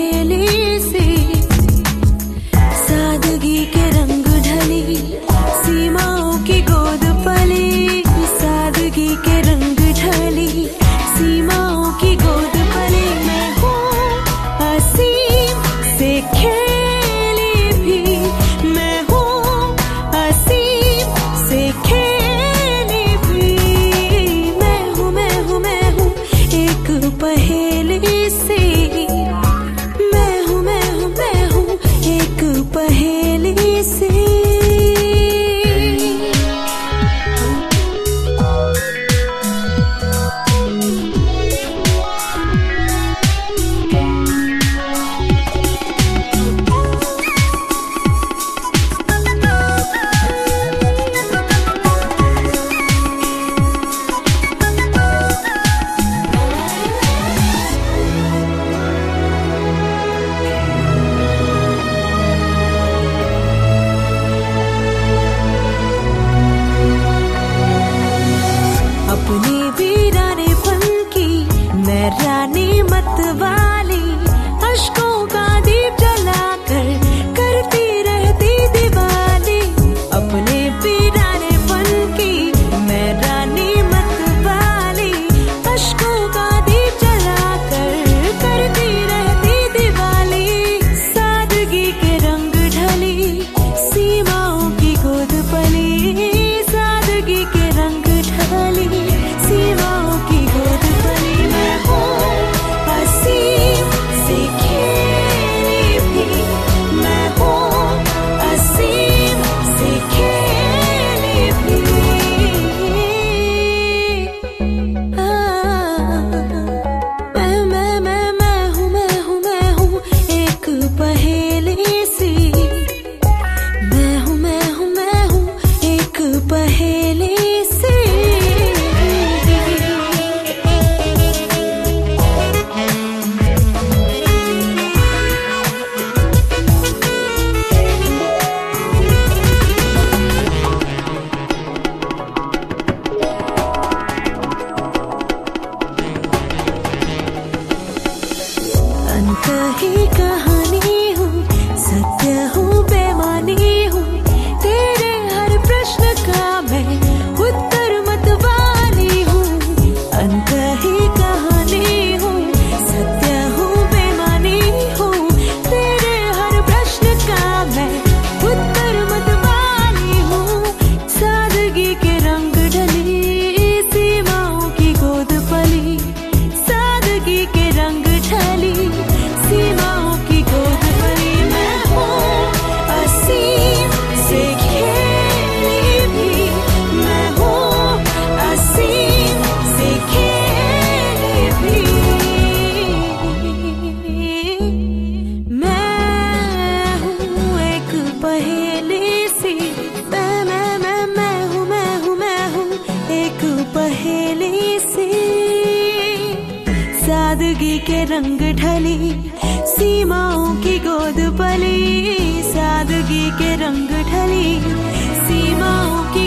पहेली सी, सादगी के रंग ढली, सीमाओं की गोद पली, सादगी के रंग ढली, सीमाओं की गोद पली। मैं हूँ असीम से खेली भी, मैं हूँ असीम से खेली भी, मैं हूँ एक पहेली सी, मैं हूँ एक पहेली सी। अपने वीराने पन की मैं रानी मत वाली, अश्कों का दीप जलाकर करती रहती दिवाली। अपने वीराने पन की मैं रानी मत वाली, अश्कों का दीप जलाकर करती रहती दिवाली। सादगी के रंग ढली, सीमाओं की गोद पली, सादगी के रंग ढली, सीमाओं की गोद पली। मैं हूँ असीम से खेली भी, मैं हूँ असीम से खेली भी। मैं हूँ एक पहेली सी, मैं हूँ एक पहेली सी। अंत ही कहानी हूँ, सत्य हूँ, बेमानी हूँ, तेरे हर प्रश्न का मैं उत्तर मत वाली हूँ। अंत ही कहानी हूँ, सत्य हूँ, बेमानी हूँ, तेरे हर प्रश्न का मैं उत्तर मत वाली हूँ। सादगी के रंग ढली, सीमाओं की गोद पली, सादगी के रंग ढली, सीमाओं की गोद पली। मैं हूँ असीम से खेली भी, मैं हूँ असीम से खेली भी, मैं हूँ एक पहेली सी। मैं हूँ एक पहेली सी, सादगी के रंग ढली, सीमाओं की गोद पली, सादगी के रंग ढली, सीमाओं की